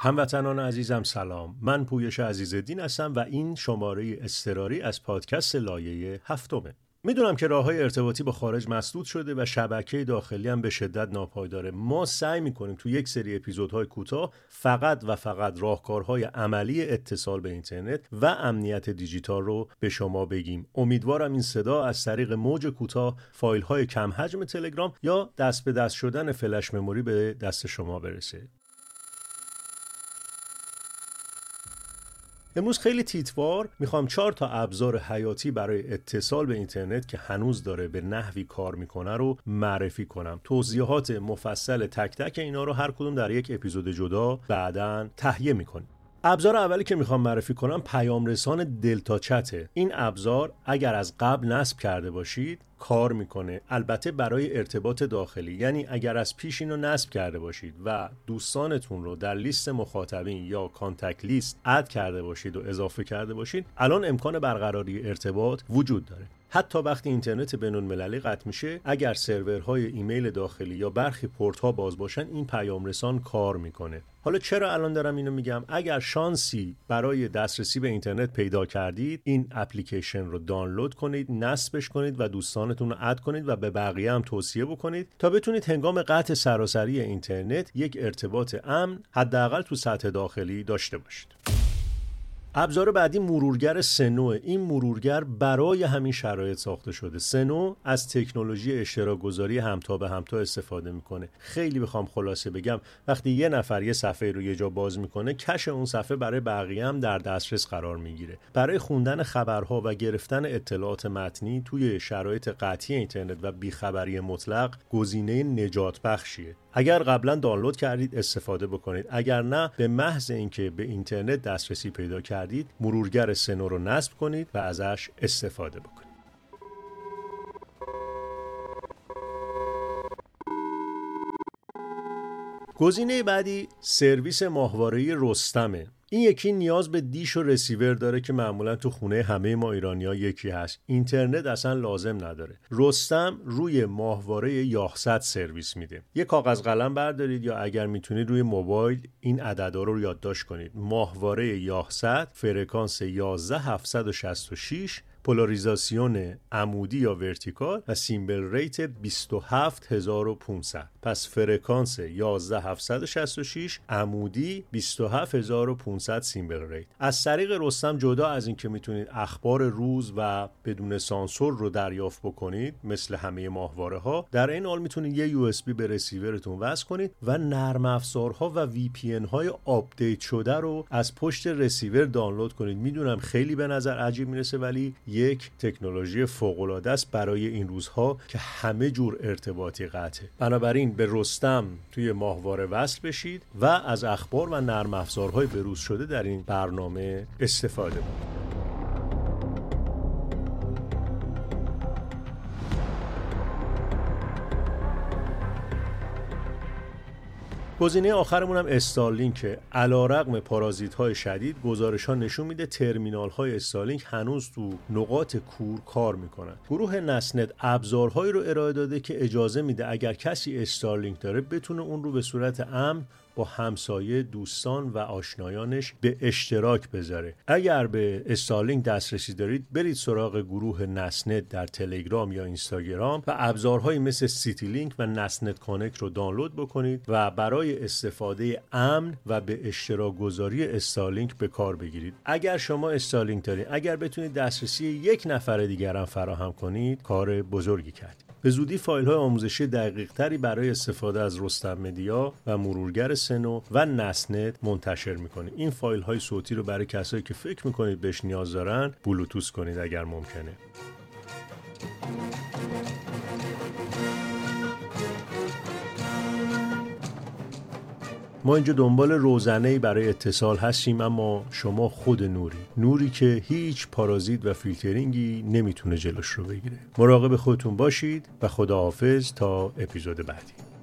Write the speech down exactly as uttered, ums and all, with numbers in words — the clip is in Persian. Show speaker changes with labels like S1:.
S1: هموطنان عزیزم سلام، من پویش عزیزالدین هستم و این شماره اضطراری از پادکست لایه هفتمه. میدونم که راه‌های ارتباطی با خارج مسدود شده و شبکه داخلی هم به شدت ناپایداره. ما سعی میکنیم تو یک سری اپیزودهای کوتاه فقط و فقط راهکارهای عملی اتصال به اینترنت و امنیت دیجیتال رو به شما بگیم. امیدوارم این صدا از طریق موج کوتاه، فایل‌های کم حجم تلگرام یا دست به دست شدن فلش مموری به دست شما برسه. امروز خیلی تیتوار میخوام چهار تا ابزار حیاتی برای اتصال به اینترنت که هنوز داره به نحوی کار میکنه رو معرفی کنم. توضیحات مفصل تک تک اینا رو هر کدوم در یک اپیزود جدا بعداً تهیه میکنیم. ابزار اولی که میخوام معرفی کنم پیام رسان دلتا چته. این ابزار اگر از قبل نصب کرده باشید کار میکنه، البته برای ارتباط داخلی. یعنی اگر از پیش اینو نصب کرده باشید و دوستانتون رو در لیست مخاطبین یا کانتکت لیست اد کرده باشید و اضافه کرده باشید، الان امکان برقراری ارتباط وجود داره. حتی وقتی اینترنت بین‌المللی قطع میشه، اگر سرورهای ایمیل داخلی یا برخی پورت‌ها باز باشن، این پیام رسان کار میکنه. حالا چرا الان دارم اینو میگم؟ اگر شانسی برای دسترسی به اینترنت پیدا کردید، این اپلیکیشن رو دانلود کنید، نصبش کنید و دوستانتون رو اد کنید و به بقیه هم توصیه بکنید تا بتونید هنگام قطع سراسری اینترنت یک ارتباط امن حداقل تو سطح داخلی داشته باشید. ابزار بعدی مرورگر سنو. این مرورگر برای همین شرایط ساخته شده. سنو از تکنولوژی اشتراک گذاری همتا به همتا استفاده میکنه. خیلی بخوام خلاصه بگم، وقتی یه نفر یه صفحه رو یه جا باز میکنه، کش اون صفحه برای بقیه هم در دسترس قرار میگیره. برای خوندن خبرها و گرفتن اطلاعات متنی توی شرایط قطعی اینترنت و بیخبری مطلق گزینه نجات بخشیه. اگر قبلا دانلود کردید استفاده بکنید، اگر نه به محض اینکه به اینترنت دسترسی پیدا کردید مرورگر سنو رو نصب کنید و ازش استفاده بکنید. گزینه بعدی سرویس ماهواره‌ای رستمه. این یکی نیاز به دیش و رسیور داره که معمولا تو خونه همه ما ایرانی‌ها یکی هست. اینترنت اصلا لازم نداره. رستم روی ماهواره یاهصد سرویس میده. یه کاغذ قلم بردارید یا اگر میتونید روی موبایل این عددا رو یادداشت کنید. ماهواره یاهصد، فرکانس یازده هزار هفتصد و شصت و شش، پولاریزاسیون عمودی یا ورتیکال و سیمبل ریت بیست و هفت هزار و پانصد. پس فرکانس یازده هزار هفتصد و شصت و شش، عمودی بیست و هفت هزار و پانصد سیمبل ریت. از طریق رستم جدا از این که میتونید اخبار روز و بدون سانسور رو دریافت بکنید مثل همه ماهواره ها، در این حال میتونید یه یو اس بی به رسیورتون وصل کنید و نرم افزارها و وی پی ان های آپدیت شده رو از پشت رسیور دانلود کنید. میدونم خیلی به نظر عجیب میرسه، ولی یک تکنولوژی فوق‌العاده است برای این روزها که همه جور ارتباطی قطعه. بنابراین به رستم توی ماهواره وصل بشید و از اخبار و نرم افزارهای بروز شده در این برنامه استفاده کنید. گزینه آخرمون هم استارلینک. علیرغم پارازیت‌های شدید، گزارش‌ها نشون میده ترمینال‌های استارلینک هنوز تو نقاط کور کار میکنن. گروه نسنت ابزارهایی رو ارائه داده که اجازه میده اگر کسی استارلینک داره بتونه اون رو به صورت امن با همسایه، دوستان و آشنایانش به اشتراک بذاره. اگر به استارلینک دسترسی دارید، برید سراغ گروه نسنت در تلگرام یا اینستاگرام و ابزارهایی مثل سیتی لینک و نسنت کانکت رو دانلود بکنید و برای استفاده امن و به اشتراک گذاری استارلینک به کار بگیرید. اگر شما استارلینک دارید، اگر بتونید دسترسی یک نفر دیگر هم فراهم کنید، کار بزرگی کردید. به زودی فایل‌های آموزشی دقیق‌تری برای استفاده از رستم مدیا و مرورگر سنو و نسنت منتشر می‌کنیم. این فایل‌های صوتی رو برای کسایی که فکر می‌کنید بهش نیاز دارن بلوتوث کنید اگر ممکنه. ما اینجا دنبال روزنه‌ای برای اتصال هستیم، اما شما خود نوری نوری که هیچ پارازیت و فیلترینگی نمیتونه جلوش رو بگیره. مراقب خودتون باشید و خداحافظ تا اپیزود بعدی.